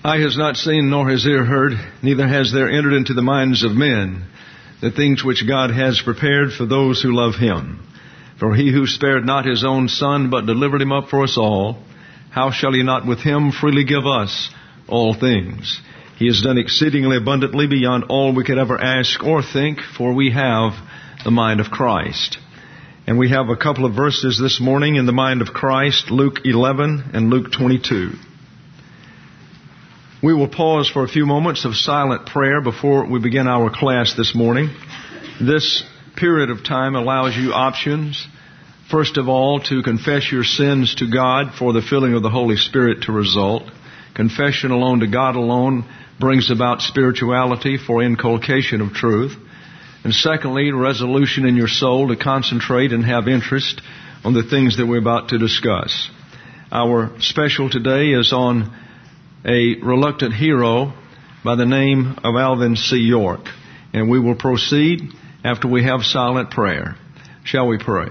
Eye has not seen, nor has ear heard, neither has there entered into the minds of men the things which God has prepared for those who love Him. For He who spared not His own Son, but delivered Him up for us all, how shall He not with Him freely give us all things? He has done exceedingly abundantly beyond all we could ever ask or think, for we have the mind of Christ. And we have a couple of verses this morning in the mind of Christ, Luke 11 and Luke 22. We will pause for a few moments of silent prayer before we begin our class this morning. This period of time allows you options. First of all, to confess your sins to God for the filling of the Holy Spirit to result. Confession alone to God alone brings about spirituality for inculcation of truth. And secondly, resolution in your soul to concentrate and have interest on the things that we're about to discuss. Our special today is on a reluctant hero by the name of Alvin C. York. And we will proceed after we have silent prayer. Shall we pray?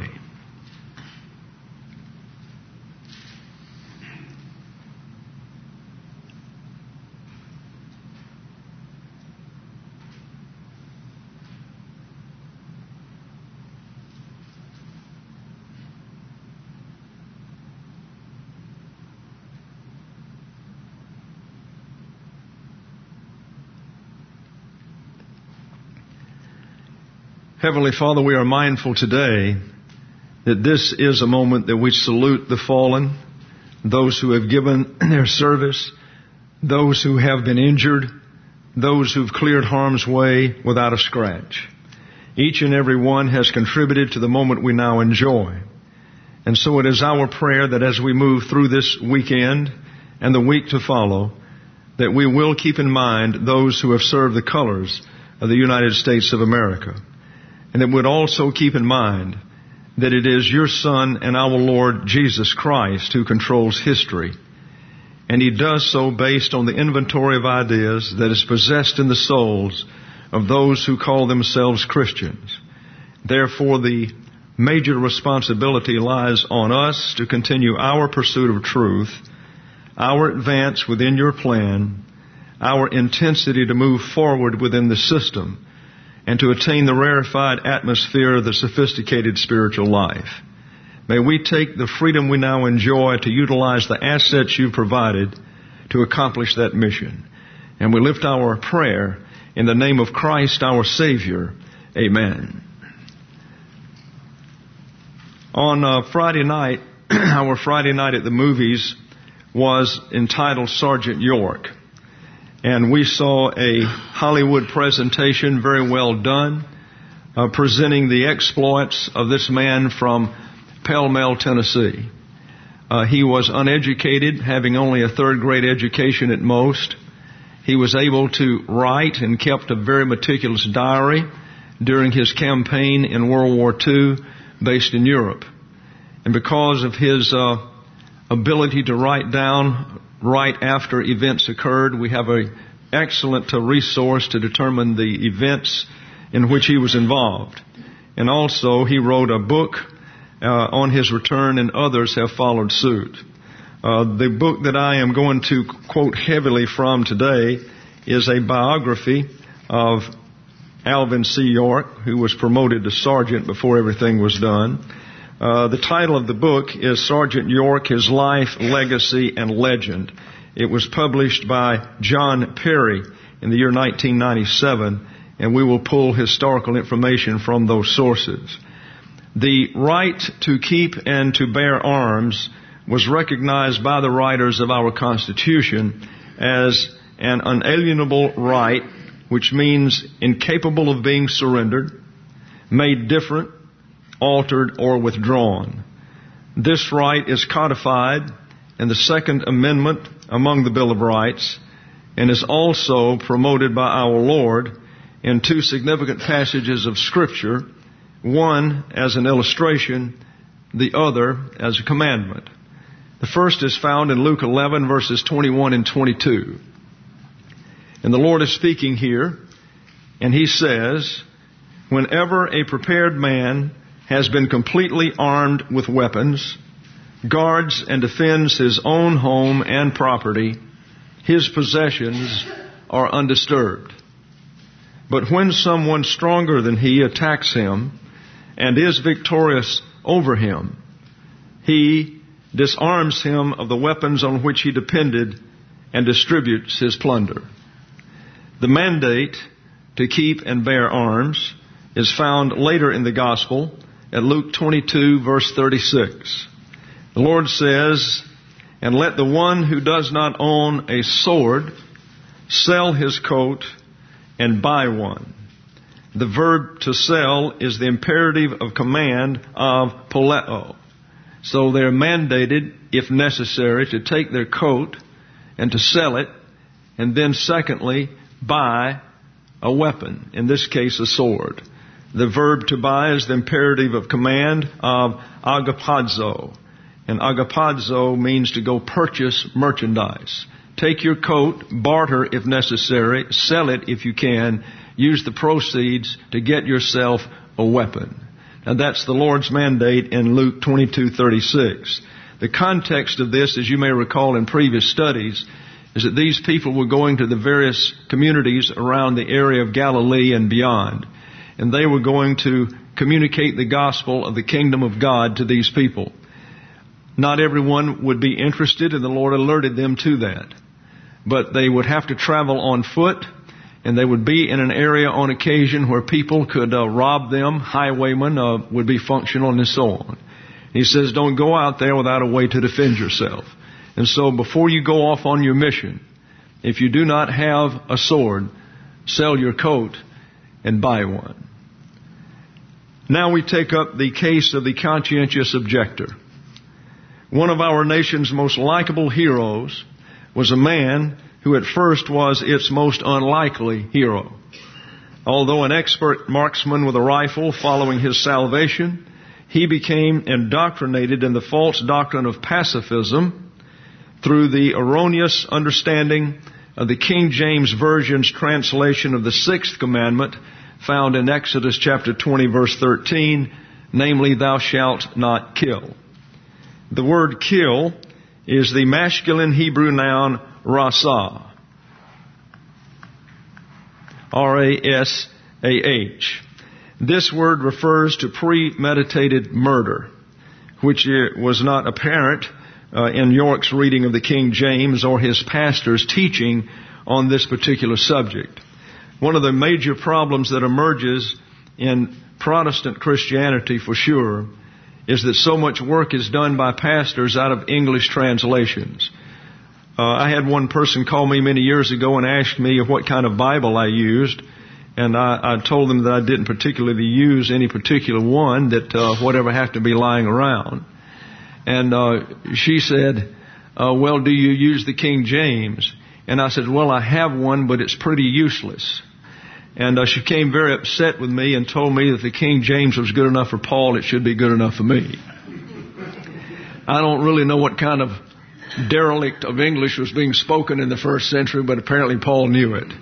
Heavenly Father, we are mindful today that this is a moment that we salute the fallen, those who have given their service, those who have been injured, those who've cleared harm's way without a scratch. Each and every one has contributed to the moment we now enjoy. And so it is our prayer that as we move through this weekend and the week to follow, that we will keep in mind those who have served the colors of the United States of America. And that we'd also keep in mind that it is your Son and our Lord Jesus Christ who controls history. And He does so based on the inventory of ideas that is possessed in the souls of those who call themselves Christians. Therefore, the major responsibility lies on us to continue our pursuit of truth, our advance within your plan, our intensity to move forward within the system, and to attain the rarefied atmosphere of the sophisticated spiritual life. May we take the freedom we now enjoy to utilize the assets you've provided to accomplish that mission. And we lift our prayer in the name of Christ our Savior. Amen. On Friday night, our Friday night at the movies was entitled Sergeant York. And we saw a Hollywood presentation, very well done, presenting the exploits of this man from Pell Mell, Tennessee. He was uneducated, having only a third-grade education at most. He was able to write and kept a very meticulous diary during his campaign in World War II, based in Europe. And because of his ability to write down right after events occurred, we have an excellent resource to determine the events in which he was involved. And also, he wrote a book on his return, and others have followed suit. The book that I am going to quote heavily from today is a biography of Alvin C. York, who was promoted to sergeant before everything was done. The title of the book is Sergeant York, His Life, Legacy, and Legend. It was published by John Perry in the year 1997, and we will pull historical information from those sources. The right to keep and to bear arms was recognized by the writers of our Constitution as an unalienable right, which means incapable of being surrendered, made different, altered, or withdrawn. This right is codified in the Second Amendment among the Bill of Rights and is also promoted by our Lord in two significant passages of Scripture, one as an illustration, the other as a commandment. The first is found in Luke 11, verses 21 and 22. And the Lord is speaking here, and He says, "Whenever a prepared man has been completely armed with weapons, guards and defends his own home and property, his possessions are undisturbed. But when someone stronger than he attacks him and is victorious over him, he disarms him of the weapons on which he depended and distributes his plunder. The mandate to keep and bear arms is found later in the Gospel at Luke 22, verse 36. The Lord says, "And let the one who does not own a sword sell his coat and buy one." The verb to sell is the imperative of command of poleo. So they're mandated, if necessary, to take their coat and to sell it, and then secondly, buy a weapon, in this case a sword. The verb to buy is the imperative of command of agapazo. And agapazo means to go purchase merchandise. Take your coat, barter if necessary, sell it if you can, use the proceeds to get yourself a weapon. Now that's the Lord's mandate in Luke 22:36. The context of this, as you may recall in previous studies, is that these people were going to the various communities around the area of Galilee and beyond. And they were going to communicate the gospel of the kingdom of God to these people. Not everyone would be interested, and the Lord alerted them to that. But they would have to travel on foot, and they would be in an area on occasion where people could rob them. Highwaymen would be functional, and so on. He says, don't go out there without a way to defend yourself. And so before you go off on your mission, if you do not have a sword, sell your coat and buy one. Now we take up the case of the conscientious objector. One of our nation's most likable heroes was a man who at first was its most unlikely hero. Although an expert marksman with a rifle following his salvation, he became indoctrinated in the false doctrine of pacifism through the erroneous understanding of the King James Version's translation of the sixth commandment found in Exodus chapter 20, verse 13, namely, thou shalt not kill. The word kill is the masculine Hebrew noun rasah. R-A-S-A-H. This word refers to premeditated murder, which was not apparent in York's reading of the King James or his pastor's teaching on this particular subject. One of the major problems that emerges in Protestant Christianity, for sure, is that so much work is done by pastors out of English translations. I had one person call me many years ago and ask me what kind of Bible I used, and I told them that I didn't particularly use any particular one, that whatever happened to be lying around. And she said, well, do you use the King James? And I said, well, I have one, but it's pretty useless. And she became very upset with me and told me that the King James was good enough for Paul, it should be good enough for me. I don't really know what kind of derelict of English was being spoken in the first century, but apparently Paul knew it.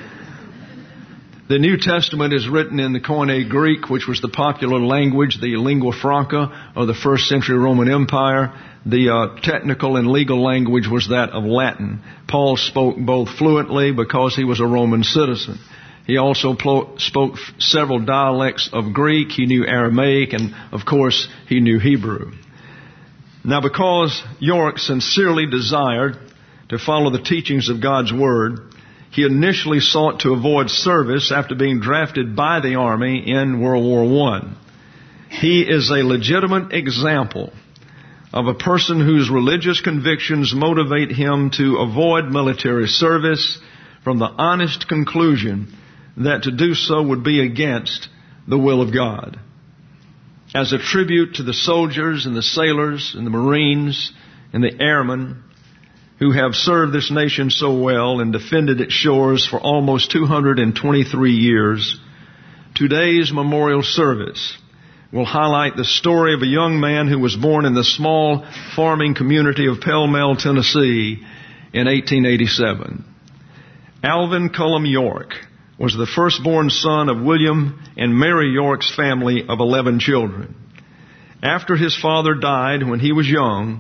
The New Testament is written in the Koine Greek, which was the popular language, the lingua franca of the first century Roman Empire. The technical and legal language was that of Latin. Paul spoke both fluently because he was a Roman citizen. He also spoke several dialects of Greek. He knew Aramaic, and of course he knew Hebrew. Now, because York sincerely desired to follow the teachings of God's Word, he initially sought to avoid service after being drafted by the Army in World War I. He is a legitimate example of a person whose religious convictions motivate him to avoid military service from the honest conclusion that to do so would be against the will of God. As a tribute to the soldiers and the sailors and the Marines and the airmen who have served this nation so well and defended its shores for almost 223 years, today's memorial service will highlight the story of a young man who was born in the small farming community of Pell Mell, Tennessee in 1887. Alvin Cullum York was the firstborn son of William and Mary York's family of 11 children. After his father died when he was young,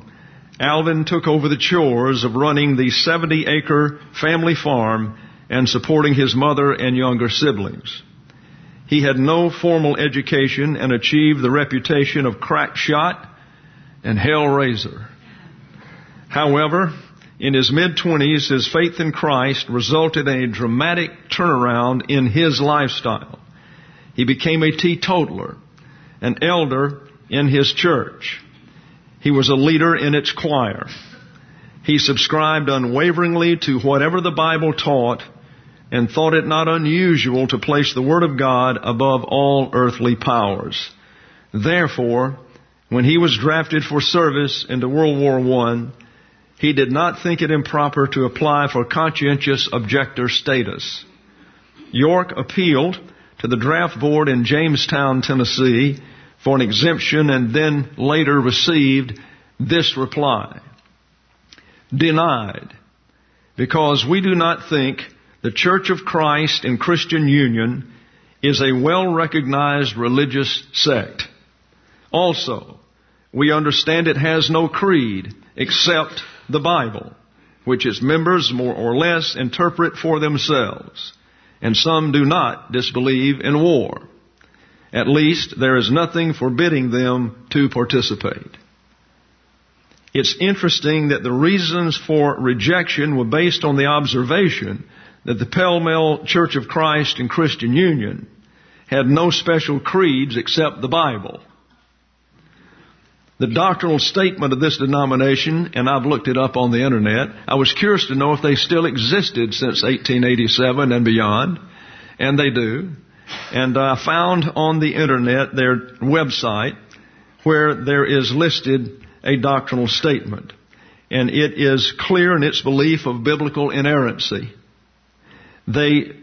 Alvin took over the chores of running the 70-acre family farm and supporting his mother and younger siblings. He had no formal education and achieved the reputation of crack shot and hell raiser. However, in his mid-20s, his faith in Christ resulted in a dramatic turnaround in his lifestyle. He became a teetotaler, an elder in his church. He was a leader in its choir. He subscribed unwaveringly to whatever the Bible taught and thought it not unusual to place the Word of God above all earthly powers. Therefore, when he was drafted for service into World War I, he did not think it improper to apply for conscientious objector status. York appealed to the draft board in Jamestown, Tennessee, for an exemption and then later received this reply: denied, because we do not think the Church of Christ in Christian Union is a well-recognized religious sect. Also, we understand it has no creed except the Bible, which its members more or less interpret for themselves, and some do not disbelieve in war. At least there is nothing forbidding them to participate. It's interesting that the reasons for rejection were based on the observation that the pell-mell Church of Christ and Christian Union had no special creeds except the Bible. The doctrinal statement of this denomination, and I've looked it up on the internet, I was curious to know if they still existed since 1887 and beyond, and they do. And I found on the internet their website where there is listed a doctrinal statement. And it is clear in its belief of biblical inerrancy. They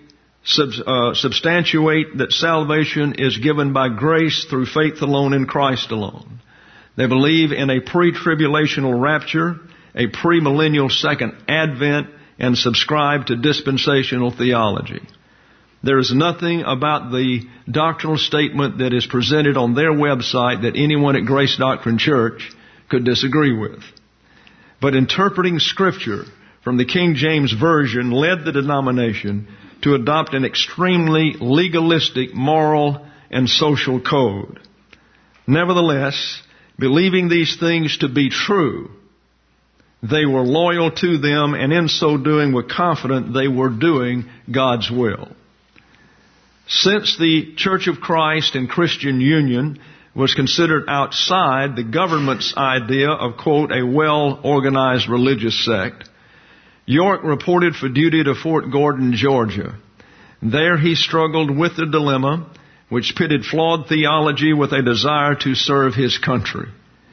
substantiate that salvation is given by grace through faith alone in Christ alone. They believe in a pre-tribulational rapture, a premillennial second advent, and subscribe to dispensational theology. There is nothing about the doctrinal statement that is presented on their website that anyone at Grace Doctrine Church could disagree with. But interpreting Scripture from the King James Version led the denomination to adopt an extremely legalistic moral and social code. Nevertheless, believing these things to be true, they were loyal to them, and in so doing were confident they were doing God's will. Since the Church of Christ and Christian Union was considered outside the government's idea of, quote, a well-organized religious sect, York reported for duty to Fort Gordon, Georgia. There he struggled with the dilemma which pitted flawed theology with a desire to serve his country.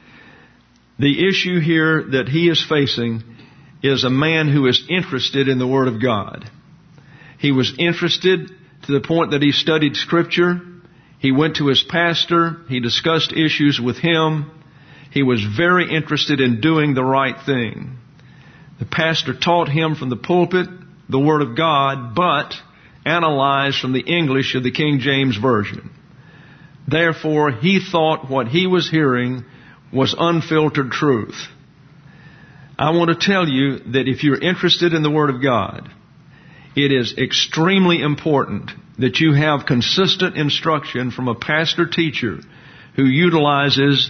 The issue here that he is facing is a man who is interested in the Word of God. He was interested to the point that he studied Scripture. He went to his pastor. He discussed issues with him. He was very interested in doing the right thing. The pastor taught him from the pulpit the Word of God, but analyzed from the English of the King James Version. Therefore, he thought what he was hearing was unfiltered truth. I want to tell you that if you're interested in the Word of God, it is extremely important that you have consistent instruction from a pastor-teacher who utilizes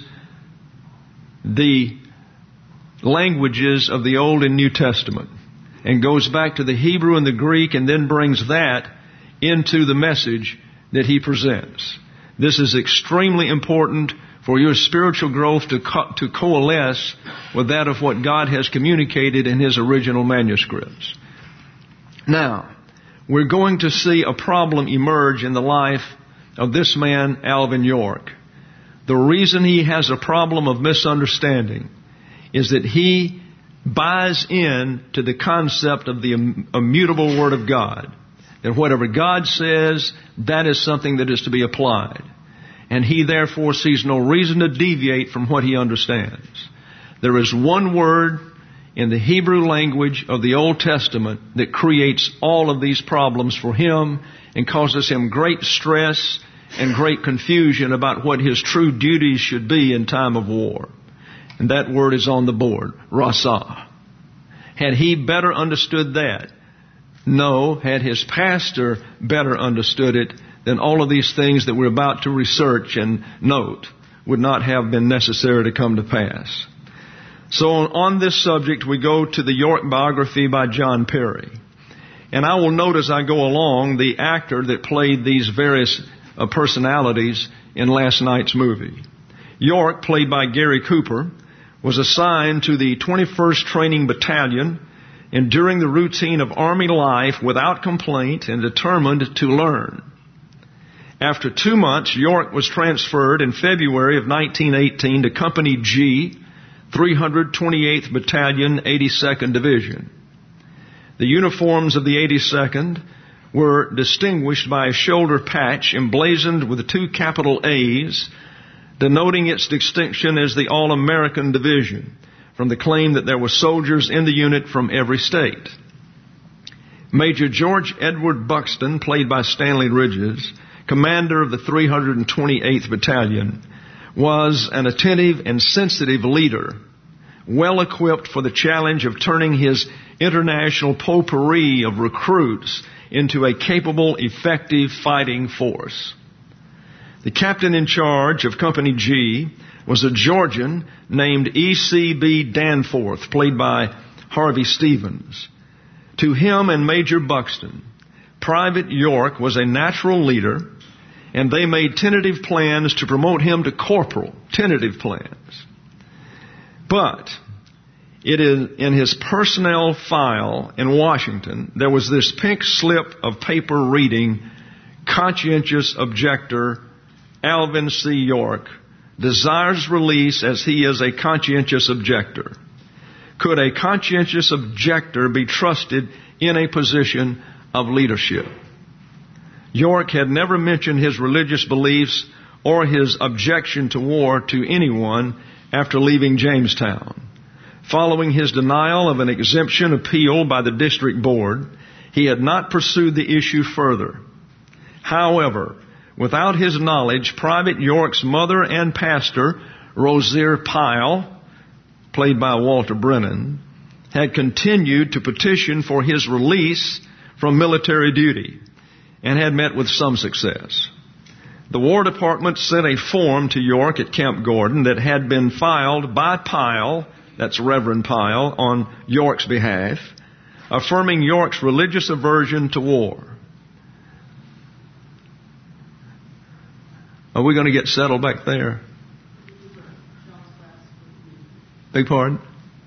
the languages of the Old and New Testament and goes back to the Hebrew and the Greek and then brings that into the message that he presents. This is extremely important for your spiritual growth to coalesce with that of what God has communicated in His original manuscripts. Now, we're going to see a problem emerge in the life of this man, Alvin York. The reason he has a problem of misunderstanding is that he buys in to the concept of the immutable Word of God. That whatever God says, that is something that is to be applied. And he therefore sees no reason to deviate from what he understands. There is one word in the Hebrew language of the Old Testament that creates all of these problems for him and causes him great stress and great confusion about what his true duties should be in time of war. And that word is on the board, rasa. Had he better understood that? No. Had his pastor better understood it, then all of these things that we're about to research and note would not have been necessary to come to pass. So on this subject, we go to the York biography by John Perry. And I will note as I go along the actor that played these various personalities in last night's movie. York, played by Gary Cooper, was assigned to the 21st Training Battalion, enduring the routine of Army life without complaint and determined to learn. After 2 months, York was transferred in February of 1918 to Company G, 328th Battalion, 82nd Division. The uniforms of the 82nd were distinguished by a shoulder patch emblazoned with 2 capital A's, denoting its distinction as the All-American Division, from the claim that there were soldiers in the unit from every state. Major George Edward Buxton, played by Stanley Ridges, commander of the 328th Battalion, was an attentive and sensitive leader, well equipped for the challenge of turning his international potpourri of recruits into a capable, effective fighting force. The captain in charge of Company G was a Georgian named E.C.B. Danforth, played by Harvey Stevens. To him and Major Buxton, Private York was a natural leader, and they made tentative plans to promote him to corporal. Tentative plans. But it is in his personnel file in Washington, there was this pink slip of paper reading, conscientious objector Alvin C. York desires release as he is a conscientious objector. Could a conscientious objector be trusted in a position of leadership? York had never mentioned his religious beliefs or his objection to war to anyone after leaving Jamestown. Following his denial of an exemption appeal by the district board, he had not pursued the issue further. However, without his knowledge, Private York's mother and pastor, Rozier Pyle, played by Walter Brennan, had continued to petition for his release from military duty and had met with some success. The War Department sent a form to York at Camp Gordon that had been filed by Pyle, that's Reverend Pyle, on York's behalf, affirming York's religious aversion to war. Are we going to get settled back there? Beg pardon?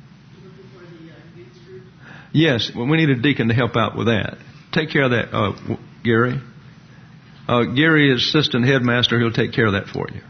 Yes, well, we need a deacon to help out with that. Take care of that, Gary. Gary is assistant headmaster. He'll take care of that for you.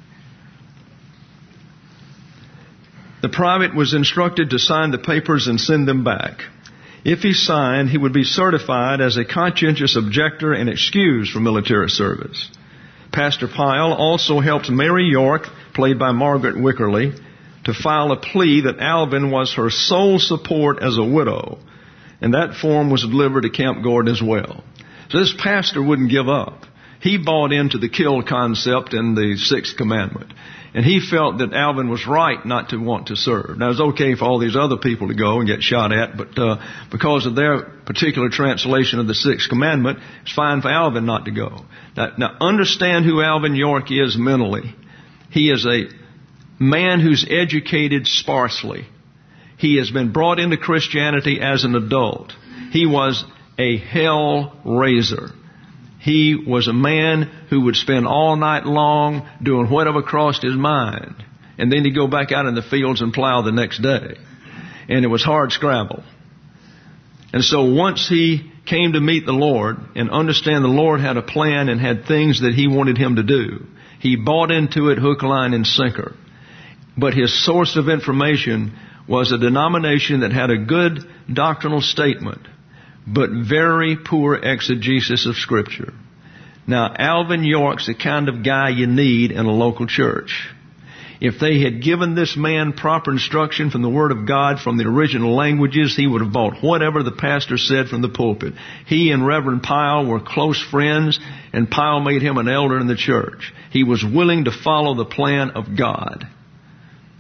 The private was instructed to sign the papers and send them back. If he signed, he would be certified as a conscientious objector and excused from military service. Pastor Pyle also helped Mary York, played by Margaret Wickerly, to file a plea that Alvin was her sole support as a widow, and that form was delivered to Camp Gordon as well. So this pastor wouldn't give up. He bought into the kill concept in the Sixth Commandment. And he felt that Alvin was right not to want to serve. Now, it's okay for all these other people to go and get shot at, but because of their particular translation of the Sixth Commandment, it's fine for Alvin not to go. Now, understand who Alvin York is mentally. He is a man who's educated sparsely. He has been brought into Christianity as an adult. He was a hell raiser. He was a man who would spend all night long doing whatever crossed his mind. And then he'd go back out in the fields and plow the next day. And it was hard scrabble. And so once he came to meet the Lord and understand the Lord had a plan and had things that he wanted him to do, he bought into it hook, line, and sinker. But his source of information was a denomination that had a good doctrinal statement, but very poor exegesis of Scripture. Now, Alvin York's the kind of guy you need in a local church. If they had given this man proper instruction from the Word of God from the original languages, he would have bought whatever the pastor said from the pulpit. He and Reverend Pyle were close friends, and Pyle made him an elder in the church. He was willing to follow the plan of God.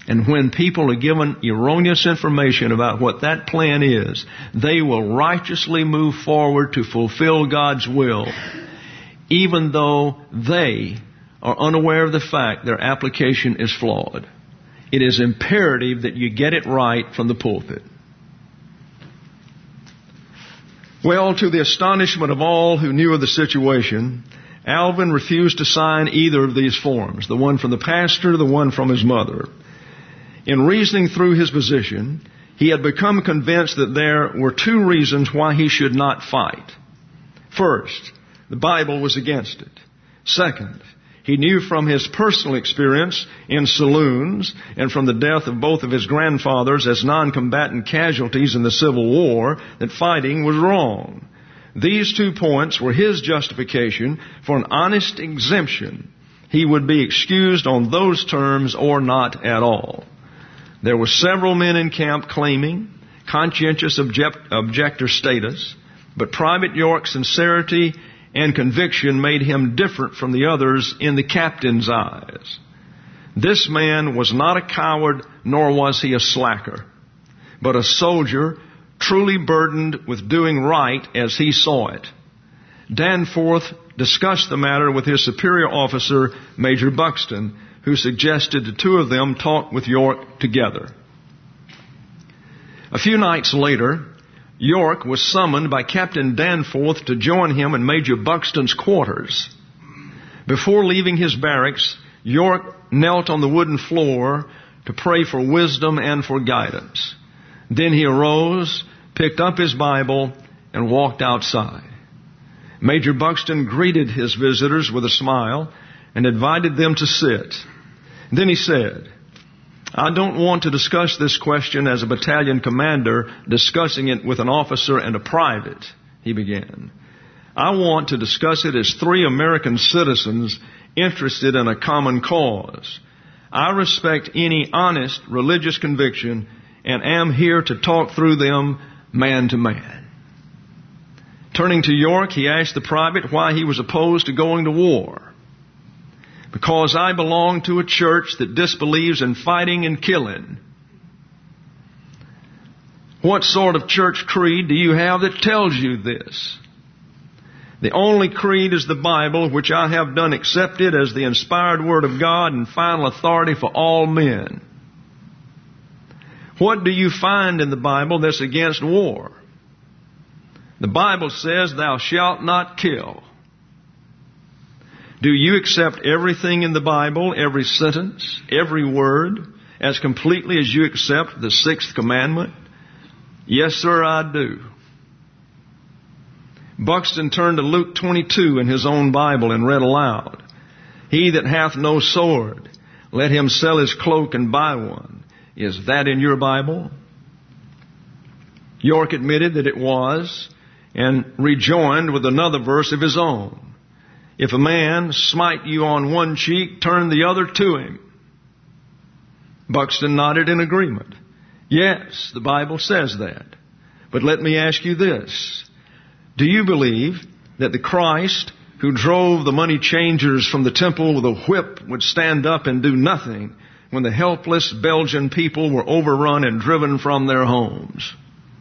And when people are given erroneous information about what that plan is, they will righteously move forward to fulfill God's will, even though they are unaware of the fact their application is flawed. It is imperative that you get it right from the pulpit. Well, to the astonishment of all who knew of the situation, Alvin refused to sign either of these forms, the one from the pastor, the one from his mother. In reasoning through his position, he had become convinced that there were two reasons why he should not fight. First, the Bible was against it. Second, he knew from his personal experience in saloons and from the death of both of his grandfathers as non-combatant casualties in the Civil War that fighting was wrong. These 2 points were his justification for an honest exemption. He would be excused on those terms or not at all. There were several men in camp claiming conscientious objector status, but Private York's sincerity and conviction made him different from the others in the captain's eyes. This man was not a coward, nor was he a slacker, but a soldier truly burdened with doing right as he saw it. Danforth discussed the matter with his superior officer, Major Buxton, who suggested the two of them talk with York together. A few nights later, York was summoned by Captain Danforth to join him in Major Buxton's quarters. Before leaving his barracks, York knelt on the wooden floor to pray for wisdom and for guidance. Then he arose, picked up his Bible, and walked outside. Major Buxton greeted his visitors with a smile and invited them to sit. Then he said, "I don't want to discuss this question as a battalion commander discussing it with an officer and a private," he began. "I want to discuss it as 3 American citizens interested in a common cause. I respect any honest religious conviction and am here to talk through them man to man." Turning to York, he asked the private why he was opposed to going to war. "Because I belong to a church that disbelieves in fighting and killing." "What sort of church creed do you have that tells you this?" "The only creed is the Bible, which I have done accepted as the inspired Word of God and final authority for all men." "What do you find in the Bible that's against war?" "The Bible says, 'Thou shalt not kill.'" "Do you accept everything in the Bible, every sentence, every word, as completely as you accept the 6th commandment?" "Yes, sir, I do." Buxton turned to Luke 22 in his own Bible and read aloud, "He that hath no sword, let him sell his cloak and buy one." Is that in your Bible? York admitted that it was, and rejoined with another verse of his own. "If a man smite you on one cheek, turn the other to him." Buxton nodded in agreement. "Yes, the Bible says that. But let me ask you this. Do you believe that the Christ who drove the money changers from the temple with a whip would stand up and do nothing when the helpless Belgian people were overrun and driven from their homes?"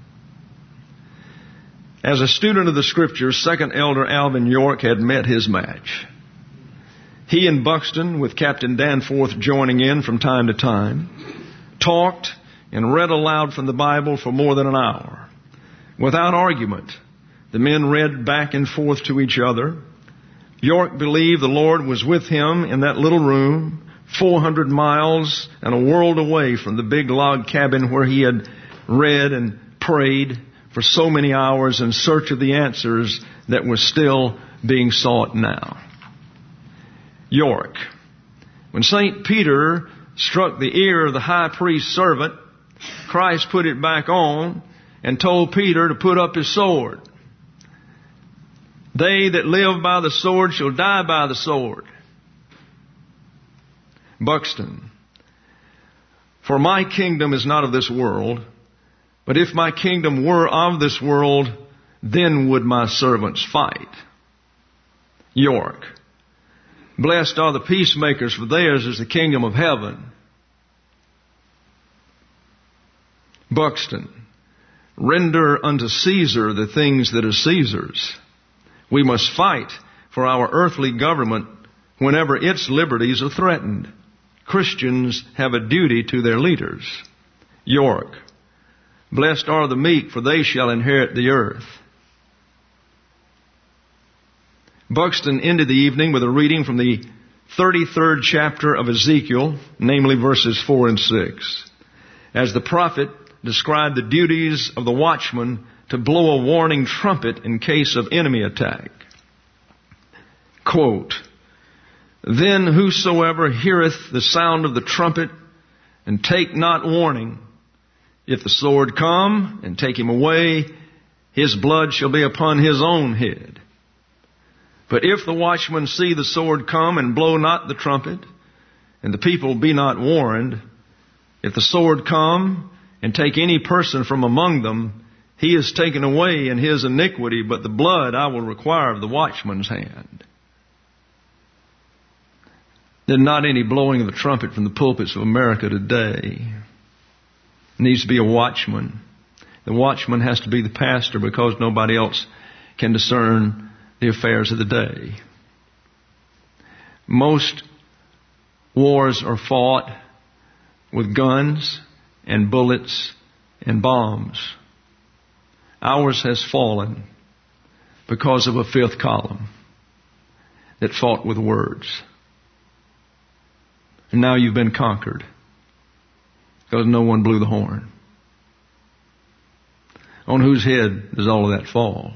As a student of the Scriptures, Second Elder Alvin York had met his match. He and Buxton, with Captain Danforth joining in from time to time, talked and read aloud from the Bible for more than an hour. Without argument, the men read back and forth to each other. York believed the Lord was with him in that little room, 400 miles and a world away from the big log cabin where he had read and prayed for so many hours in search of the answers that were still being sought now. York. When St. Peter struck the ear of the high priest's servant, Christ put it back on and told Peter to put up his sword. "They that live by the sword shall die by the sword." Buxton. "For my kingdom is not of this world, but if my kingdom were of this world, then would my servants fight." York. "Blessed are the peacemakers, for theirs is the kingdom of heaven." Buxton, render unto Caesar the things that are Caesar's. We must fight for our earthly government whenever its liberties are threatened. Christians have a duty to their leaders. York, blessed are the meek, for they shall inherit the earth. Buxton ended the evening with a reading from the 33rd chapter of Ezekiel, namely verses 4 and 6, as the prophet described the duties of the watchman to blow a warning trumpet in case of enemy attack. Quote, Then whosoever heareth the sound of the trumpet and take not warning, if the sword come and take him away, his blood shall be upon his own head. But if the watchman see the sword come and blow not the trumpet, and the people be not warned, if the sword come and take any person from among them, he is taken away in his iniquity, but the blood I will require of the watchman's hand. There's not any blowing of the trumpet from the pulpits of America today. There needs to be a watchman. The watchman has to be the pastor because nobody else can discern the affairs of the day. Most wars are fought with guns and bullets and bombs. Ours has fallen because of a fifth column that fought with words. And now you've been conquered because no one blew the horn. On whose head does all of that fall?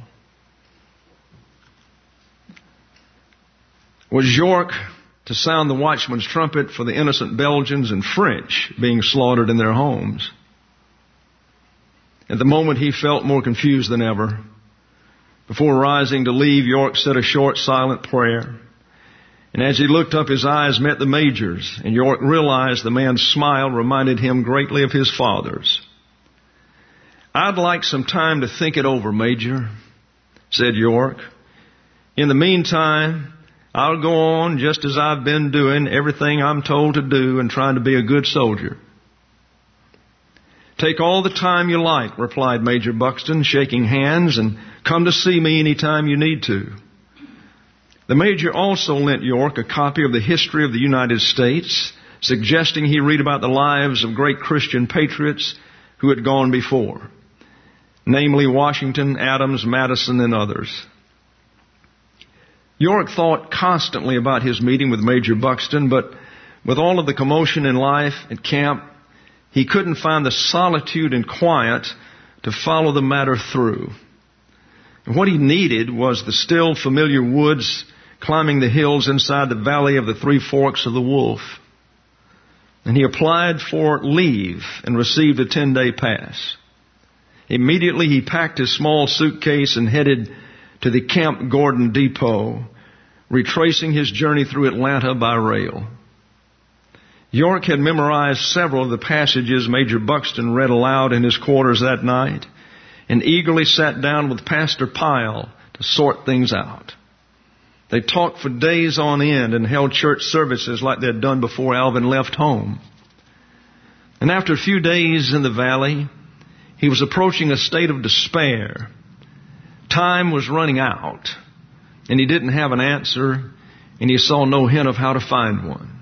Was York to sound the watchman's trumpet for the innocent Belgians and French being slaughtered in their homes? At the moment he felt more confused than ever. Before rising to leave, York said a short silent prayer. And as he looked up, his eyes met the Major's, and York realized the man's smile reminded him greatly of his father's. I'd like some time to think it over, Major, said York. In the meantime, I'll go on just as I've been doing everything I'm told to do and trying to be a good soldier. Take all the time you like, replied Major Buxton, shaking hands, and come to see me any time you need to. The Major also lent York a copy of the history of the United States, suggesting he read about the lives of great Christian patriots who had gone before, namely Washington, Adams, Madison, and others. York thought constantly about his meeting with Major Buxton, but with all of the commotion in life at camp, he couldn't find the solitude and quiet to follow the matter through. And what he needed was the still familiar woods climbing the hills inside the valley of the Three Forks of the Wolf. And he applied for leave and received a 10-day pass. Immediately he packed his small suitcase and headed to the Camp Gordon Depot, retracing his journey through Atlanta by rail. York had memorized several of the passages Major Buxton read aloud in his quarters that night and eagerly sat down with Pastor Pyle to sort things out. They talked for days on end and held church services like they had done before Alvin left home. And after a few days in the valley, he was approaching a state of despair. Time was running out, and he didn't have an answer, and he saw no hint of how to find one.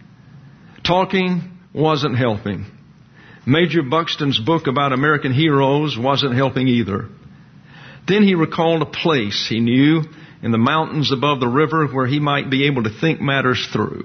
Talking wasn't helping. Major Buxton's book about American heroes wasn't helping either. Then he recalled a place he knew in the mountains above the river where he might be able to think matters through.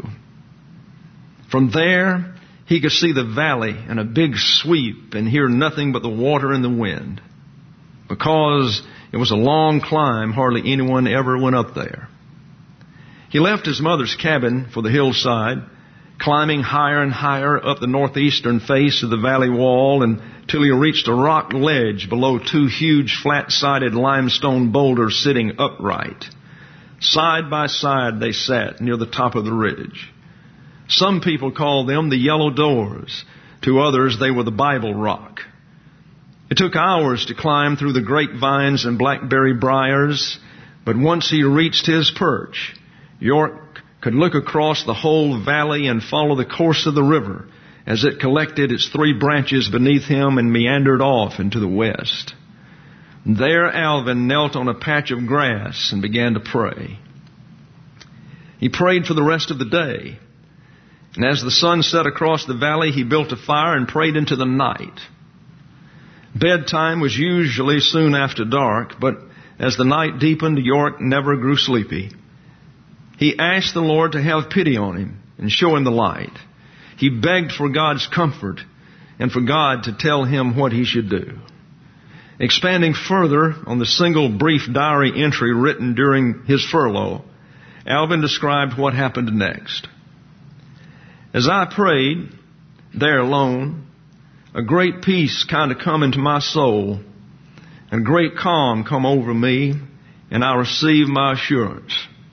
From there, he could see the valley in a big sweep and hear nothing but the water and the wind. Because it was a long climb, hardly anyone ever went up there. He left his mother's cabin for the hillside, climbing higher and higher up the northeastern face of the valley wall until he reached a rock ledge below two huge flat-sided limestone boulders sitting upright. Side by side they sat near the top of the ridge. Some people called them the Yellow Doors. To others, they were the Bible Rock. It took hours to climb through the grapevines and blackberry briars, but once he reached his perch, York could look across the whole valley and follow the course of the river as it collected its 3 branches beneath him and meandered off into the west. There Alvin knelt on a patch of grass and began to pray. He prayed for the rest of the day. And as the sun set across the valley, he built a fire and prayed into the night. Bedtime was usually soon after dark, but as the night deepened, York never grew sleepy. He asked the Lord to have pity on him and show him the light. He begged for God's comfort and for God to tell him what he should do. Expanding further on the single brief diary entry written during his furlough, Alvin described what happened next. As I prayed, there alone, a great peace kind of come into my soul, and great calm come over me, and I received my assurance.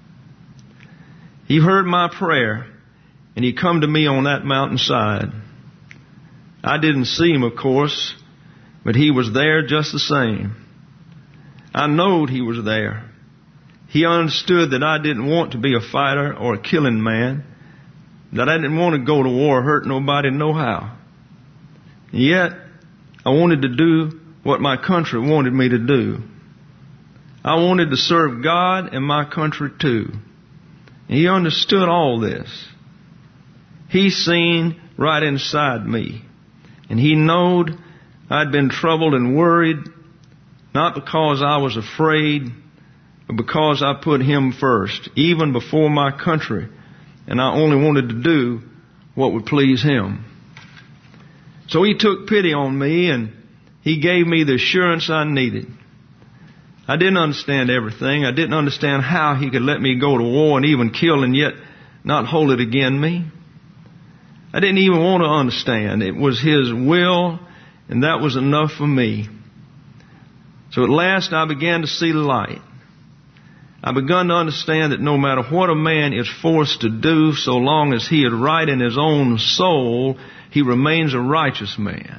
He heard my prayer, and he come to me on that mountainside. I didn't see him, of course, but he was there just the same. I knowed he was there. He understood that I didn't want to be a fighter or a killing man, that I didn't want to go to war or hurt nobody no how. Yet, I wanted to do what my country wanted me to do. I wanted to serve God and my country too. And he understood all this. He seen right inside me. And he knowed I'd been troubled and worried, not because I was afraid, but because I put him first, even before my country, and I only wanted to do what would please him. So he took pity on me, and he gave me the assurance I needed. I didn't understand everything. I didn't understand how he could let me go to war and even kill and yet not hold it against me. I didn't even want to understand. It was his will, and that was enough for me. So at last I began to see the light. I begun to understand that no matter what a man is forced to do, so long as he is right in his own soul, he remains a righteous man.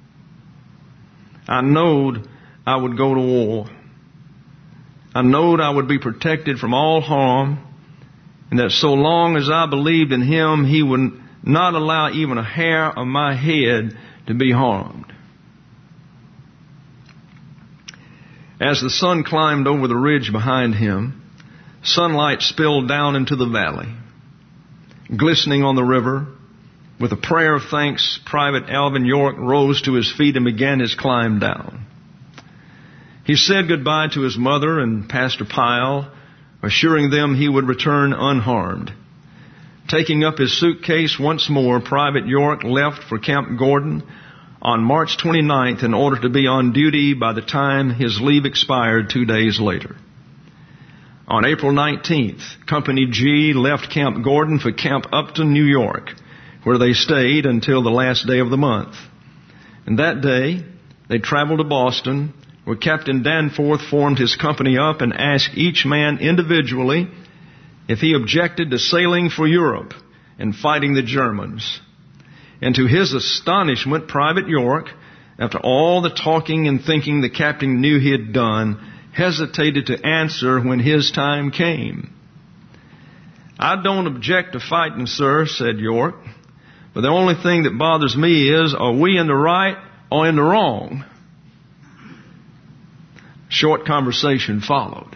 I knowed I would go to war. I knowed I would be protected from all harm, and that so long as I believed in him, he would not allow even a hair of my head to be harmed. As the sun climbed over the ridge behind him, sunlight spilled down into the valley. Glistening on the river, with a prayer of thanks, Private Alvin York rose to his feet and began his climb down. He said goodbye to his mother and Pastor Pyle, assuring them he would return unharmed. Taking up his suitcase once more, Private York left for Camp Gordon on March 29th in order to be on duty by the time his leave expired 2 days later. On April 19th, Company G left Camp Gordon for Camp Upton, New York, where they stayed until the last day of the month. And that day, they traveled to Boston, where Captain Danforth formed his company up and asked each man individually if he objected to sailing for Europe and fighting the Germans. And to his astonishment, Private York, after all the talking and thinking the captain knew he had done, hesitated to answer when his time came. "I don't object to fighting, sir," said York, "but the only thing that bothers me is, are we in the right or in the wrong?" Short conversation followed.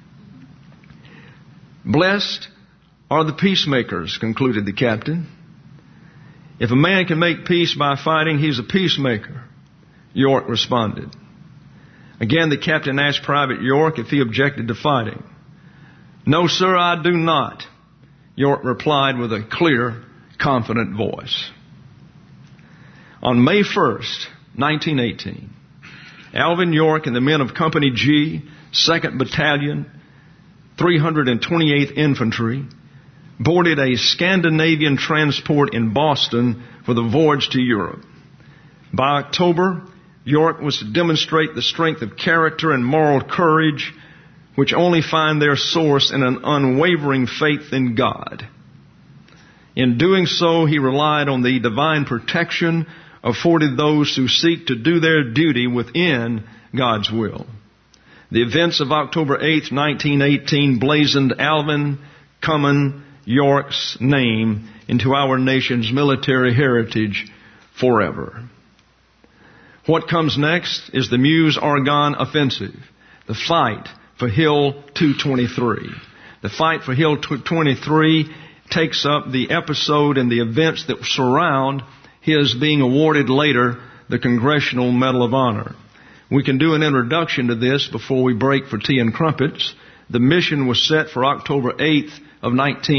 "Blessed are the peacemakers," concluded the captain. "If a man can make peace by fighting, he's a peacemaker," York responded. Again, the captain asked Private York if he objected to fighting. "No, sir, I do not," York replied with a clear, confident voice. On May 1st, 1918, Alvin York and the men of Company G, 2nd Battalion, 328th Infantry, boarded a Scandinavian transport in Boston for the voyage to Europe. By October, York was to demonstrate the strength of character and moral courage, which only find their source in an unwavering faith in God. In doing so, he relied on the divine protection afforded those who seek to do their duty within God's will. The events of October 8th, 1918 blazoned Alvin, Cummin, York's name into our nation's military heritage forever. What comes next is the Meuse-Argonne Offensive, the fight for Hill 223. The fight for Hill 223 takes up the episode and the events that surround his being awarded later the Congressional Medal of Honor. We can do an introduction to this before we break for tea and crumpets. The mission was set for October 8th of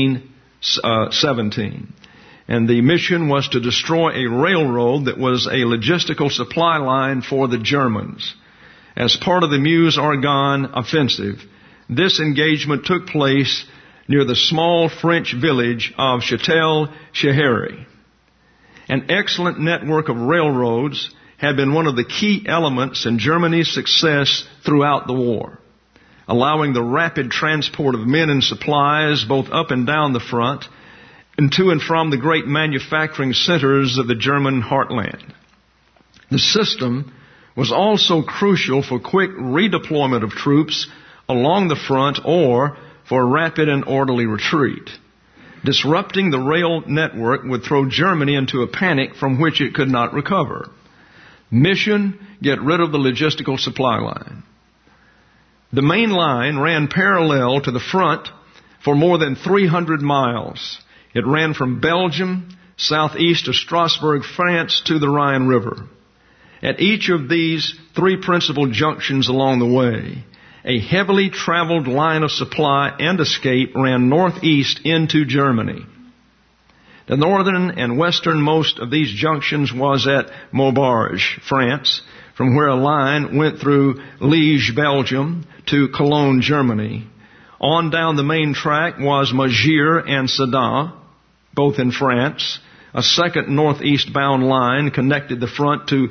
1917. And the mission was to destroy a railroad that was a logistical supply line for the Germans. As part of the Meuse-Argonne Offensive, this engagement took place near the small French village of Châtel-Chehery. An excellent network of railroads had been one of the key elements in Germany's success throughout the war, allowing the rapid transport of men and supplies both up and down the front and to and from the great manufacturing centers of the German heartland. The system was also crucial for quick redeployment of troops along the front or for rapid and orderly retreat. Disrupting the rail network would throw Germany into a panic from which it could not recover. Mission: get rid of the logistical supply line. The main line ran parallel to the front for more than 300 miles. It ran from Belgium, southeast of Strasbourg, France, to the Rhine River. At each of these three principal junctions along the way, a heavily traveled line of supply and escape ran northeast into Germany. The northern and westernmost of these junctions was at Maubeuge, France, from where a line went through Liège, Belgium, to Cologne, Germany. On down the main track was Magiers and Sedan, both in France. A second northeast-bound line connected the front to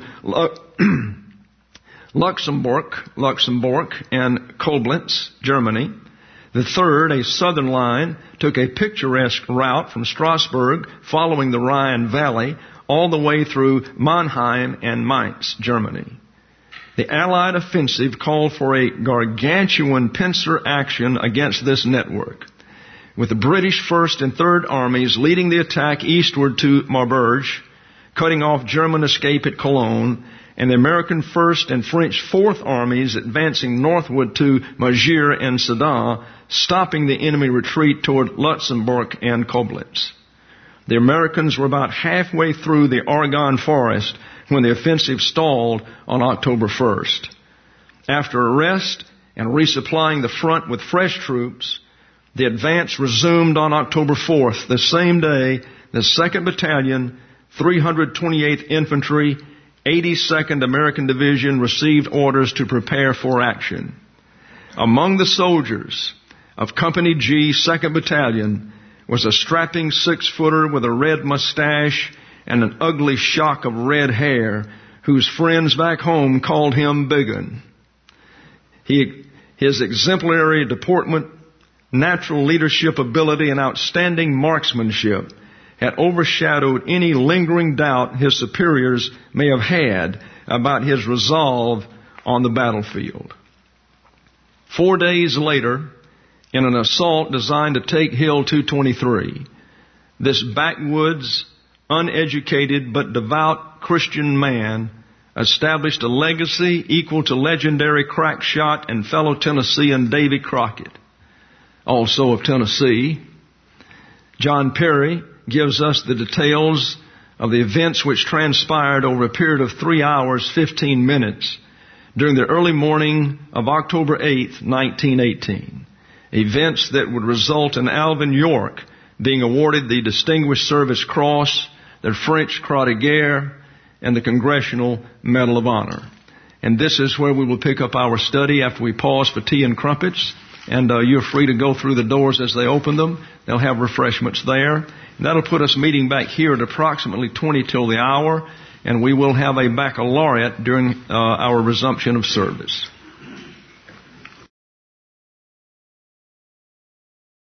Luxembourg and Koblenz, Germany. The third, a southern line, took a picturesque route from Strasbourg, following the Rhine Valley, all the way through Mannheim and Mainz, Germany. The Allied offensive called for a gargantuan pincer action against this network, with the British 1st and 3rd Armies leading the attack eastward to Maubeuge, cutting off German escape at Cologne, and the American 1st and French 4th Armies advancing northward to Magiers and Sedan, stopping the enemy retreat toward Luxembourg and Koblenz. The Americans were about halfway through the Argonne Forest when the offensive stalled on October 1st. After a rest and resupplying the front with fresh troops, the advance resumed on October 4th. The same day, the 2nd Battalion, 328th Infantry, 82nd American Division received orders to prepare for action. Among the soldiers of Company G, 2nd Battalion, was a strapping 6-footer with a red mustache and an ugly shock of red hair, whose friends back home called him Biggin. His exemplary deportment, natural leadership ability, and outstanding marksmanship had overshadowed any lingering doubt his superiors may have had about his resolve on the battlefield. 4 days later, in an assault designed to take Hill 223, this backwoods, uneducated but devout Christian man established a legacy equal to legendary crack shot and fellow Tennessean Davy Crockett. Also of Tennessee, John Perry gives us the details of the events which transpired over a period of 3 hours, 15 minutes during the early morning of October 8th, 1918. Events that would result in Alvin York being awarded the Distinguished Service Cross, the French Croix de Guerre, and the Congressional Medal of Honor. And this is where we will pick up our study after we pause for tea and crumpets. And you're free to go through the doors as they open them. They'll have refreshments there. And that'll put us meeting back here at approximately 20 till the hour. And we will have a baccalaureate during our resumption of service.